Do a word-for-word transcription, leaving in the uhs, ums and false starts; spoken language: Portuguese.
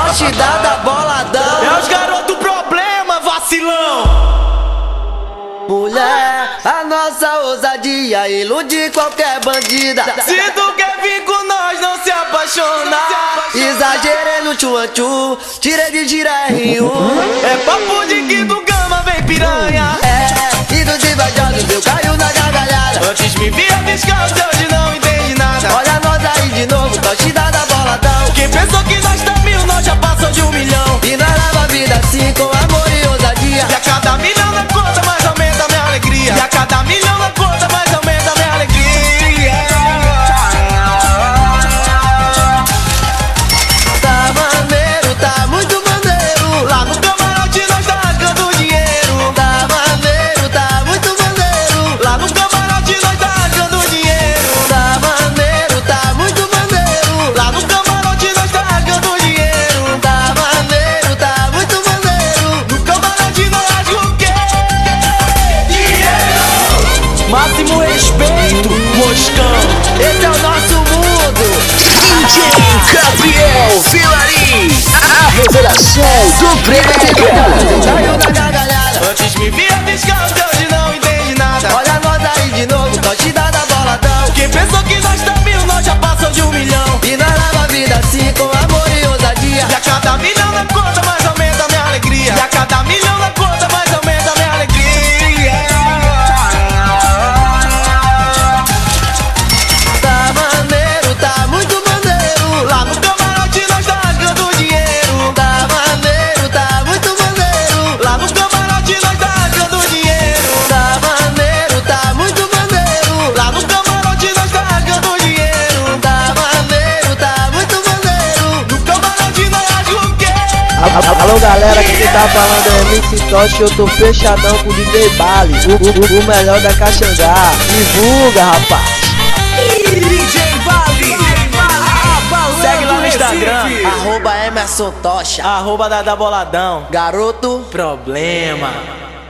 Toche dada boladão. É os garotos problema, vacilão. Mulher, a nossa ousadia ilude qualquer bandida. Se tu quer vir com nós, não se apaixona. Exagerei no tchu-tchu, tirei de gira R um. É papo de quinto gama, vem piranha. É, e dos invajados eu caio na gargalhada. Antes me via descalço, hoje não entende nada. Olha nós aí de novo, toche dada boladão. Quem pensou que nós tá mil, nós já passou de um milhão. E nós leva a vida assim com amor e ousadia. E a cada milhão na conta, mais aumenta a minha alegria. E a cada milhão na conta, mais aumenta a minha alegria. Tá maneiro, tá muito maneiro. Lá no camarote nós tá rasgando dinheiro. Tá maneiro, tá muito maneiro. Lá no camarote nós tá rasgando dinheiro. Tá maneiro, tá muito maneiro. Lá no camarote nós tá rasgando dinheiro. Tá maneiro, tá muito maneiro. No camarote nós rasga o quê? Dinheiro! Máximo respeito, Moscão. Esse é o nosso mundo. D J Gabriel Vilarim, a revelação do brega. Caiu na gargalhada. Antes me via descalço, hoje não entende nada. Olha nós aí de novo, toche dada boladão. Quem pensou que nós tá mil, nós já passou de um milhão. E nós leva a vida assim com amor e ousadia. E a cada milhão na conta, mais aumenta a minha alegria. E a cada milhão na conta, mais aumenta a minha alegria. Tá maneiro, tá muito maneiro. Lá no camarote nós tá rasgando dinheiro. Tá maneiro, tá muito maneiro. Lá no camarote nós tá rasgando dinheiro. Tá maneiro, tá muito maneiro. Lá no camarote nós tá rasgando dinheiro. Tá maneiro, tá muito maneiro. No camarote nós rasga o quê? Alô galera, aqui quem tá falando é M C Toche, eu tô fechadão com o D J Bali, o, o, o melhor da Caxangá. Divulga, rapaz. D J Bali, Segue lá no Instagram, Arroba Emerson Tocha. arroba Dada Boladão. Garoto. Problema.